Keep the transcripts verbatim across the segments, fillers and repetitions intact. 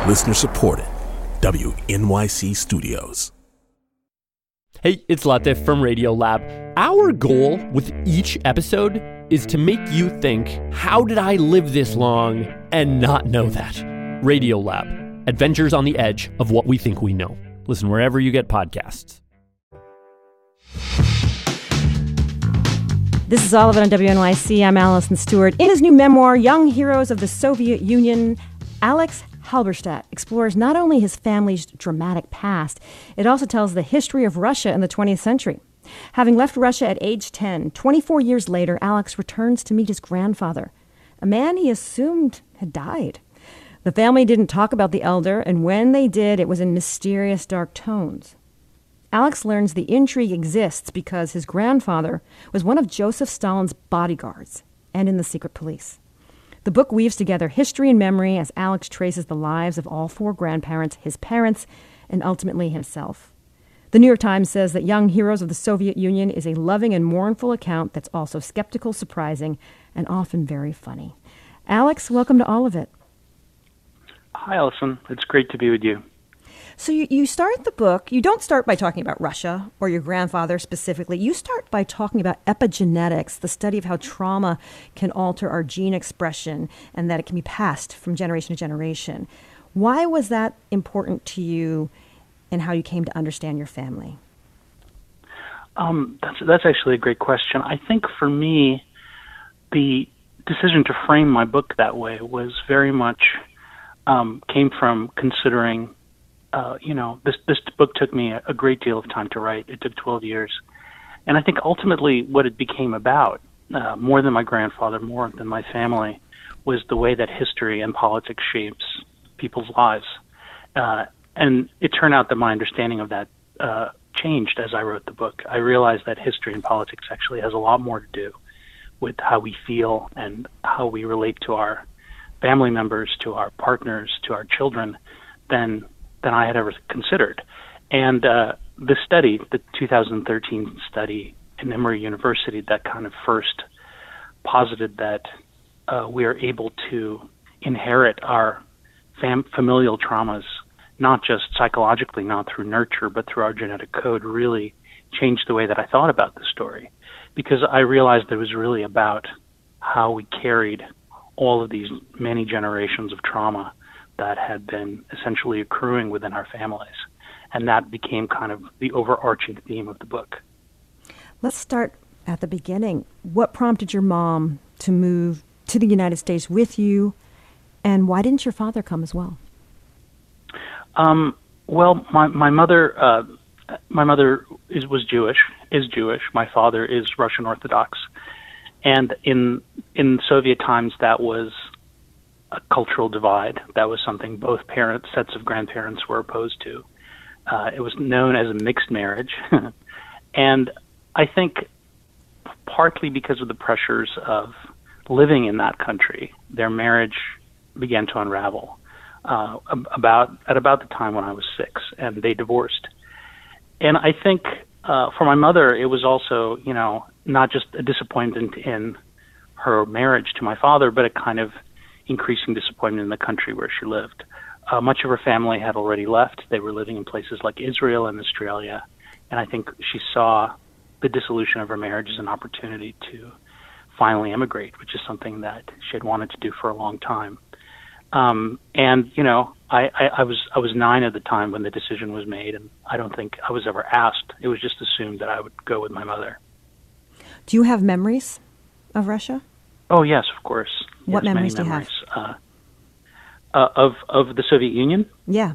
Listener supported. W N Y C Studios. Hey, it's Latif from Radiolab. Our goal with each episode is to make you think, how did I live this long and not know that? Radiolab, adventures on the edge of what we think we know. Listen wherever you get podcasts. This is all of it on W N Y C. I'm Allison Stewart. In his new memoir, Young Heroes of the Soviet Union, Alex Halberstadt explores not only his family's dramatic past, it also tells the history of Russia in the twentieth century. Having left Russia at age ten, twenty-four years later, Alex returns to meet his grandfather, a man he assumed had died. The family didn't talk about the elder, and when they did, it was in mysterious, dark tones. Alex learns the intrigue exists because his grandfather was one of Joseph Stalin's bodyguards and in the secret police. The book weaves together history and memory as Alex traces the lives of all four grandparents, his parents, and ultimately himself. The New York Times says that Young Heroes of the Soviet Union is a loving and mournful account that's also skeptical, surprising, and often very funny. Alex, welcome to all of it. Hi, Allison. It's great to be with you. So you, you start the book, you don't start by talking about Russia or your grandfather specifically. You start by talking about epigenetics, the study of how trauma can alter our gene expression and that it can be passed from generation to generation. Why was that important to you and how you came to understand your family? Um, that's, that's actually a great question. I think for me, the decision to frame my book that way was very much um, came from considering Uh, you know, this this book took me a, a great deal of time to write. It took twelve years. And I think ultimately what it became about, uh, more than my grandfather, more than my family, was the way that history and politics shapes people's lives. Uh, and it turned out that my understanding of that uh, changed as I wrote the book. I realized that history and politics actually has a lot more to do with how we feel and how we relate to our family members, to our partners, to our children, than than I had ever considered. And uh, the study, the two thousand thirteen study in Emory University, that kind of first posited that uh, we are able to inherit our fam- familial traumas, not just psychologically, not through nurture, but through our genetic code, really changed the way that I thought about the story. Because I realized it was really about how we carried all of these many generations of trauma that had been essentially accruing within our families. And that became kind of the overarching theme of the book. Let's start at the beginning. What prompted your mom to move to the United States with you, and why didn't your father come as well? Um, well, my, my mother, uh, my mother is, was Jewish, is Jewish. My father is Russian Orthodox. And in, in Soviet times, that was a cultural divide. That was something both parents, sets of grandparents were opposed to. Uh, it was known as a mixed marriage. And I think partly because of the pressures of living in that country, their marriage began to unravel uh, about at about the time when I was six, and they divorced. And I think uh, for my mother, it was also, you know, not just a disappointment in her marriage to my father, but a kind of increasing disappointment in the country where she lived. Uh, much of her family had already left. They were living in places like Israel and Australia. And I think she saw the dissolution of her marriage as an opportunity to finally emigrate, which is something that she had wanted to do for a long time. Um, and, you know, I, I, I was I was nine at the time when the decision was made, and I don't think I was ever asked. It was just assumed that I would go with my mother. Do you have memories of Russia? Oh, yes, of course. What yes, memories do you memories. have? Uh, uh, of of the Soviet Union? Yeah.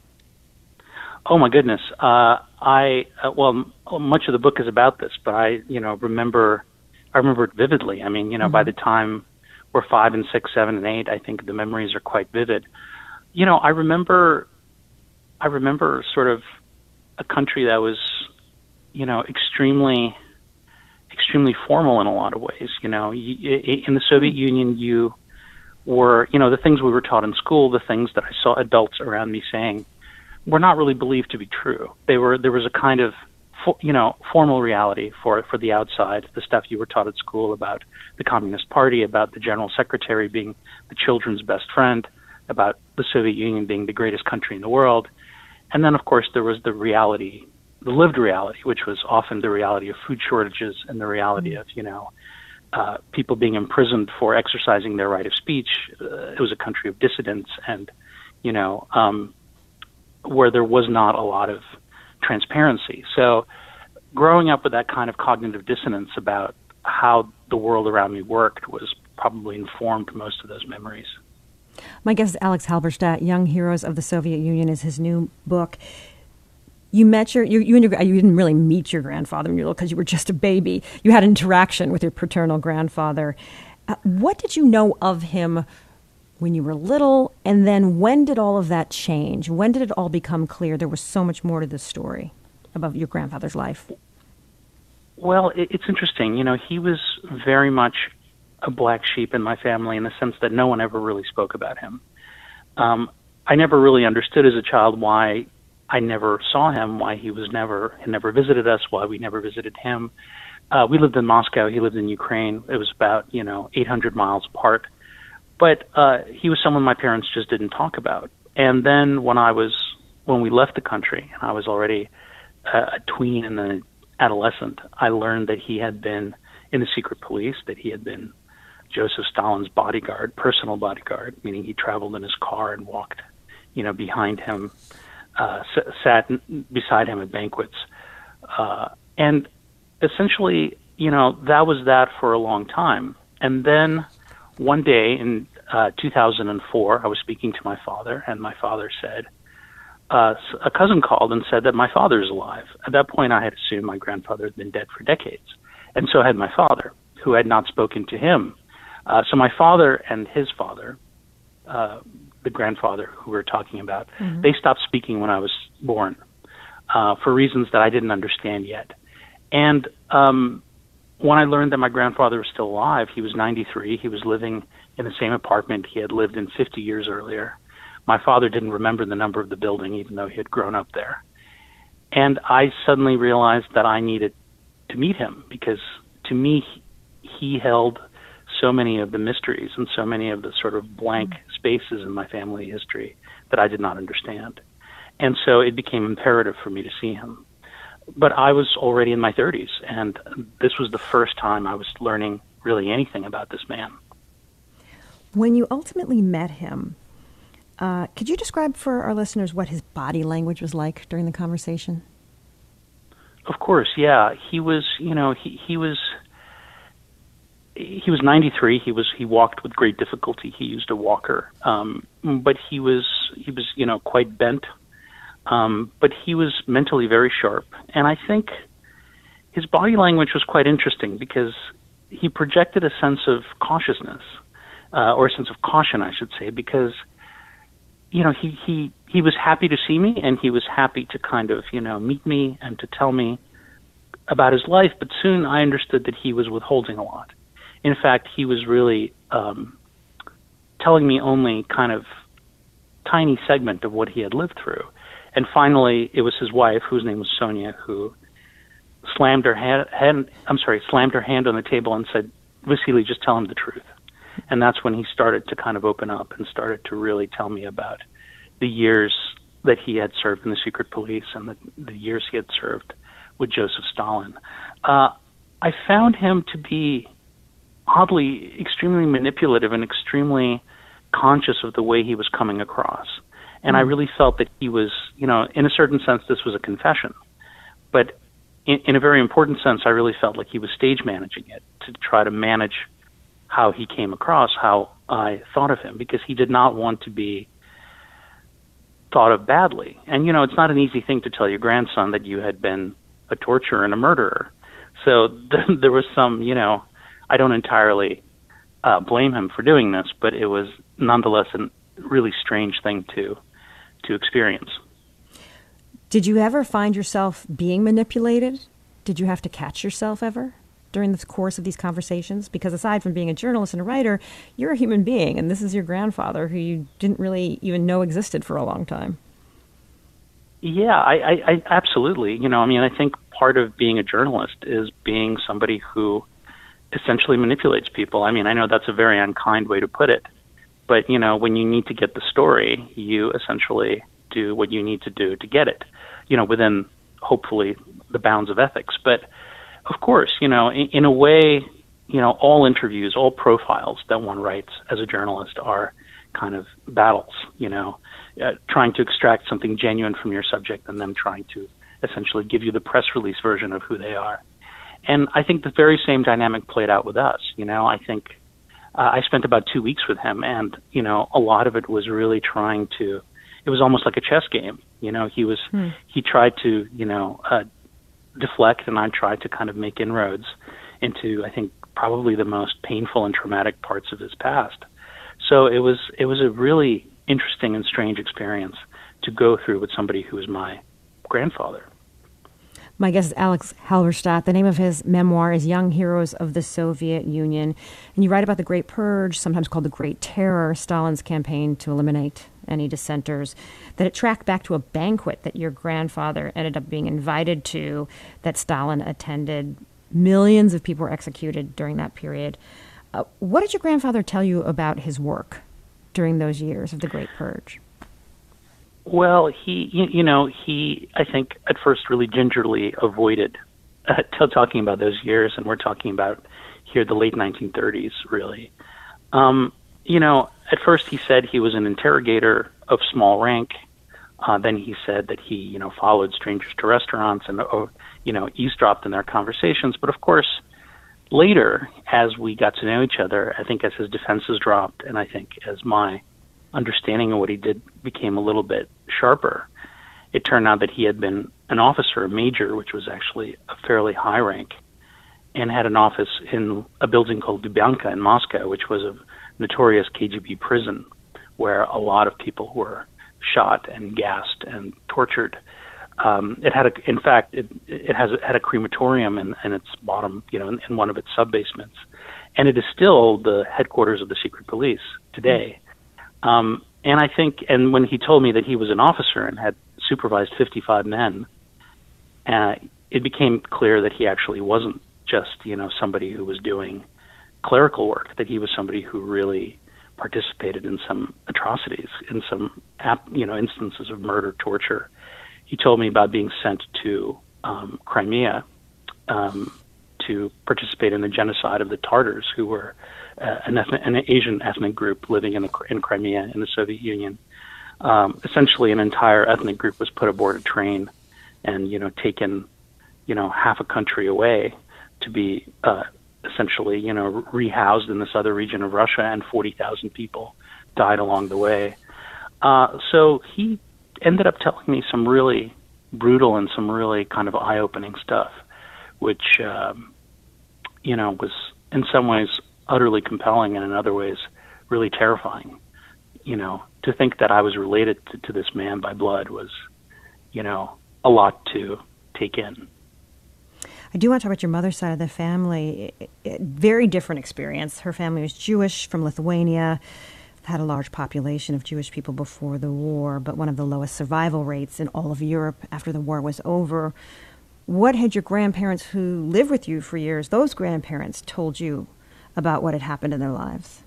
Oh my goodness. Uh, I uh, well, much of the book is about this, but I, you know, remember. I remember it vividly. I mean, you know, mm-hmm. by the time we're five and six, seven and eight, I think the memories are quite vivid. You know, I remember. I remember sort of a country that was, you know, extremely. extremely formal in a lot of ways. You know, in the Soviet Union, you were, you know, the things we were taught in school, the things that I saw adults around me saying, were not really believed to be true. They were, there was a kind of, you know, formal reality for for the outside, the stuff you were taught at school about the Communist Party, about the General Secretary being the children's best friend. about the Soviet Union being the greatest country in the world. And then, of course, there was the reality, the lived reality, which was often the reality of food shortages and the reality of, you know, uh, people being imprisoned for exercising their right of speech. Uh, it was a country of dissidents and, you know, um, where there was not a lot of transparency. So growing up with that kind of cognitive dissonance about how the world around me worked was probably informed most of those memories. My guest is Alex Halberstadt. Young Heroes of the Soviet Union is his new book. You met your, you, you, and your, you didn't really meet your grandfather when you were little because you were just a baby. You had interaction with your paternal grandfather. Uh, what did you know of him when you were little? And then when did all of that change? When did it all become clear there was so much more to this story about your grandfather's life? Well, it, it's interesting. You know, he was very much a black sheep in my family in the sense that no one ever really spoke about him. Um, I never really understood as a child why I never saw him, why he was never, he never visited us, why we never visited him. Uh, we lived in Moscow, he lived in Ukraine. It was about, you know, eight hundred miles apart. But uh, he was someone my parents just didn't talk about. And then when I was, when we left the country, and I was already uh, a tween and an adolescent, I learned that he had been in the secret police, that he had been Joseph Stalin's bodyguard, personal bodyguard, meaning he traveled in his car and walked, you know, behind him, uh, s- sat beside him at banquets. Uh, and essentially, you know, that was that for a long time. And then one day in uh, two thousand four, I was speaking to my father, and my father said, uh, a cousin called and said that my father is alive. At that point, I had assumed my grandfather had been dead for decades. And so had my father, who had not spoken to him. Uh, so my father and his father, uh, the grandfather who we were talking about, mm-hmm. they stopped speaking when I was born uh, for reasons that I didn't understand yet. And um, when I learned that my grandfather was still alive, he was ninety-three. He was living in the same apartment he had lived in fifty years earlier. My father didn't remember the number of the building, even though he had grown up there. And I suddenly realized that I needed to meet him because, to me, he held so many of the mysteries and so many of the sort of blank spaces in my family history that I did not understand. And so it became imperative for me to see him. But I was already in my thirties, and this was the first time I was learning really anything about this man. When you ultimately met him, uh, could you describe for our listeners what his body language was like during the conversation? Of course, yeah. He was, you know, he, he was... He was ninety-three. He was he walked with great difficulty. He used a walker, um, but he was he was you know quite bent. Um, but he was mentally very sharp, and I think his body language was quite interesting because he projected a sense of cautiousness, uh, or a sense of caution, I should say, because you know he he he was happy to see me, and he was happy to kind of you know meet me and to tell me about his life. But soon I understood that he was withholding a lot. In fact, he was really um, telling me only kind of tiny segment of what he had lived through. And finally, it was his wife, whose name was Sonia, who slammed her hand, hand I'm sorry, slammed her hand on the table and said, "Vasily, just tell him the truth." And that's when he started to kind of open up and started to really tell me about the years that he had served in the secret police and the, the years he had served with Joseph Stalin. Uh, I found him to be oddly extremely manipulative and extremely conscious of the way he was coming across. And mm. I really felt that he was, you know, in a certain sense, this was a confession. But in, in a very important sense, I really felt like he was stage managing it to try to manage how he came across, how I thought of him, because he did not want to be thought of badly. And, you know, it's not an easy thing to tell your grandson that you had been a torturer and a murderer. So th- there was some, you know, I don't entirely uh, blame him for doing this, but it was nonetheless a really strange thing to to experience. Did you ever find yourself being manipulated? Did you have to catch yourself ever during the course of these conversations? Because aside from being a journalist and a writer, you're a human being, and this is your grandfather who you didn't really even know existed for a long time. Yeah, I, I, I absolutely. You know, I mean, I think part of being a journalist is being somebody who essentially manipulates people. I mean, I know that's a very unkind way to put it, But, you know, when you need to get the story, you essentially do what you need to do to get it, you know, within, hopefully, the bounds of ethics. But, of course, you know, in, in a way, you know, all interviews, all profiles that one writes as a journalist are kind of battles, you know, uh, trying to extract something genuine from your subject and them trying to essentially give you the press release version of who they are. And I think the very same dynamic played out with us. You know, I think uh, I spent about two weeks with him, and, you know, a lot of it was really trying to, it was almost like a chess game. You know, he was, hmm. he tried to, you know, uh, deflect, and I tried to kind of make inroads into, I think, probably the most painful and traumatic parts of his past. So it was, it was a really interesting and strange experience to go through with somebody who was my grandfather. My guest is Alex Halberstadt. The name of his memoir is Young Heroes of the Soviet Union. And you write about the Great Purge, sometimes called the Great Terror, Stalin's campaign to eliminate any dissenters, that it tracked back to a banquet that your grandfather ended up being invited to, that Stalin attended. Millions of people were executed during that period. Uh, what did your grandfather tell you about his work during those years of the Great Purge? Well, he, you know, he, I think, at first really gingerly avoided uh, t- talking about those years, and we're talking about here the late nineteen thirties, really. Um, you know, at first he said he was an interrogator of small rank. Uh, then he said that he, you know, followed strangers to restaurants and, uh, you know, eavesdropped in their conversations. But of course, later, as we got to know each other, I think as his defenses dropped, and I think as my understanding of what he did became a little bit sharper, it turned out that he had been an officer, a major, which was actually a fairly high rank, and had an office in a building called Lubyanka in Moscow, which was a notorious K G B prison where a lot of people were shot and gassed and tortured. Um, it had, a, in fact, it, it has had a crematorium in, in its bottom, you know, in, in one of its sub-basements, and it is still the headquarters of the secret police today. Um, and I think, and when he told me that he was an officer and had supervised fifty-five men, uh, it became clear that he actually wasn't just, you know, somebody who was doing clerical work, that he was somebody who really participated in some atrocities, in some, you know, instances of murder, torture. He told me about being sent to um, Crimea um, to participate in the genocide of the Tartars, who were uh, an, ethnic, an Asian ethnic group living in, the, in Crimea in the Soviet Union. Um, essentially, an entire ethnic group was put aboard a train and, you know, taken, you know, half a country away to be uh, essentially, you know, rehoused in this other region of Russia, and forty thousand people died along the way. Uh, so he ended up telling me some really brutal and some really kind of eye-opening stuff, which, um, you know, was in some ways utterly compelling and in other ways really terrifying. You know, to think that I was related to, to this man by blood was, you know, a lot to take in. I do want to talk about your mother's side of the family. It, it, very different experience. Her family was Jewish from Lithuania, had a large population of Jewish people before the war, but one of the lowest survival rates in all of Europe after the war was over. What had your grandparents who lived with you for years, those grandparents, told you about what had happened in their lives?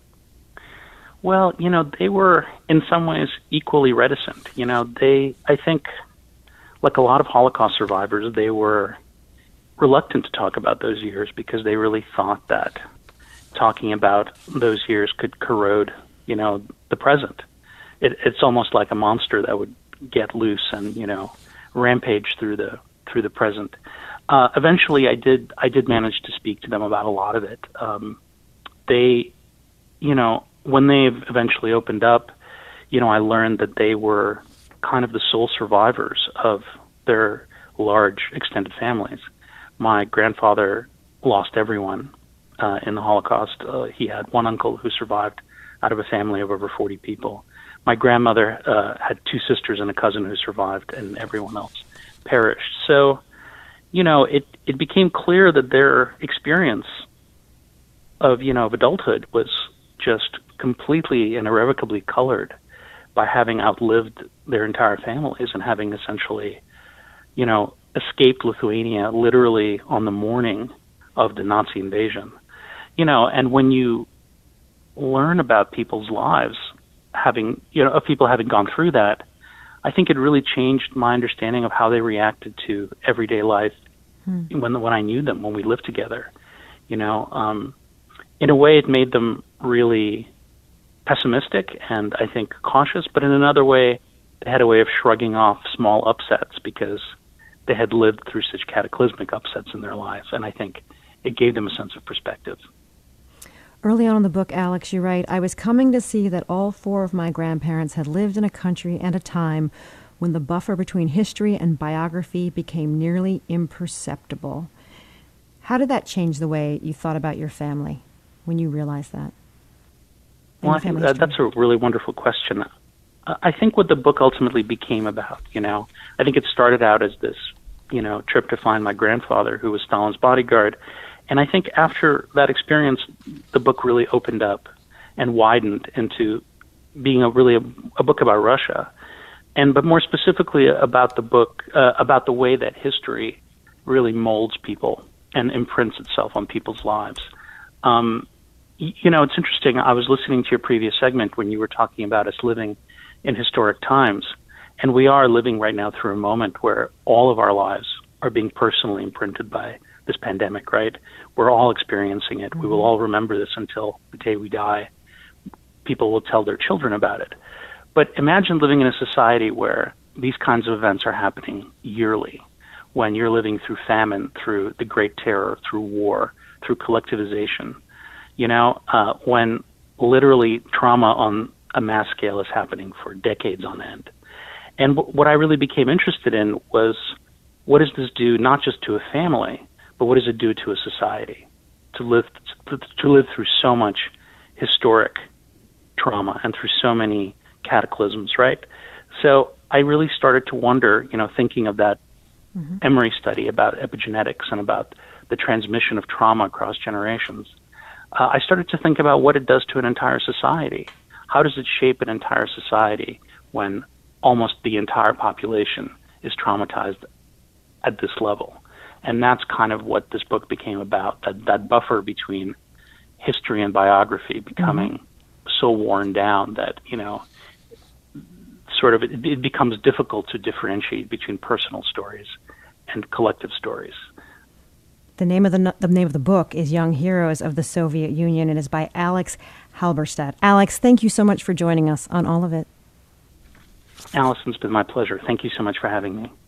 Well, you know, they were in some ways equally reticent. You know, they, I think, like a lot of Holocaust survivors, they were reluctant to talk about those years because they really thought that talking about those years could corrode, you know, the present. It, it's almost like a monster that would get loose and, you know, rampage through the through the present. Uh, eventually, I did I did manage to speak to them about a lot of it. Um, they, you know, when they eventually opened up, you know, I learned that they were kind of the sole survivors of their large extended families. My grandfather lost everyone uh, in the Holocaust. Uh, he had one uncle who survived out of a family of over forty people. My grandmother uh, had two sisters and a cousin who survived, and everyone else perished. So, you know, it, it became clear that their experience of, you know, of adulthood was just completely and irrevocably colored by having outlived their entire families and having essentially, you know, escaped Lithuania literally on the morning of the Nazi invasion. You know, and when you learn about people's lives, having, you know, of people having gone through that, I think it really changed my understanding of how they reacted to everyday life hmm. when when I knew them, when we lived together. You know, um, in a way, it made them really pessimistic and I think cautious, but in another way, they had a way of shrugging off small upsets because they had lived through such cataclysmic upsets in their lives, and I think it gave them a sense of perspective. Early on in the book, Alex, you write, I was coming to see that all four of my grandparents had lived in a country and a time when the buffer between history and biography became nearly imperceptible. How did that change the way you thought about your family when you realized that? Well, I think that, that's a really wonderful question. Uh, I think what the book ultimately became about, you know, I think it started out as this, you know, trip to find my grandfather who was Stalin's bodyguard. And I think after that experience, the book really opened up and widened into being a really a, a book about Russia, and but more specifically about the book uh, about the way that history really molds people and imprints itself on people's lives. Um, y- you know, it's interesting. I was listening to your previous segment when you were talking about us living in historic times, and we are living right now through a moment where all of our lives are being personally imprinted by this pandemic, right? We're all experiencing it. We will all remember this until the day we die. People will tell their children about it. But imagine living in a society where these kinds of events are happening yearly, when you're living through famine, through the Great Terror, through war, through collectivization, you know, uh, when literally trauma on a mass scale is happening for decades on end. And w- what I really became interested in was, what does this do not just to a family, but what does it do to a society to live to, to live through so much historic trauma and through so many cataclysms, right? So I really started to wonder, you know, thinking of that mm-hmm. Emory study about epigenetics and about the transmission of trauma across generations. Uh, I started to think about what it does to an entire society. How does it shape an entire society when almost the entire population is traumatized at this level? And that's kind of what this book became about, that, that buffer between history and biography becoming mm-hmm. so worn down that, you know, sort of it, it becomes difficult to differentiate between personal stories and collective stories. The name of the the name of the book is Young Heroes of the Soviet Union and is by Alex Halberstadt. Alex, thank you so much for joining us on All of It. Allison, it's been my pleasure. Thank you so much for having me.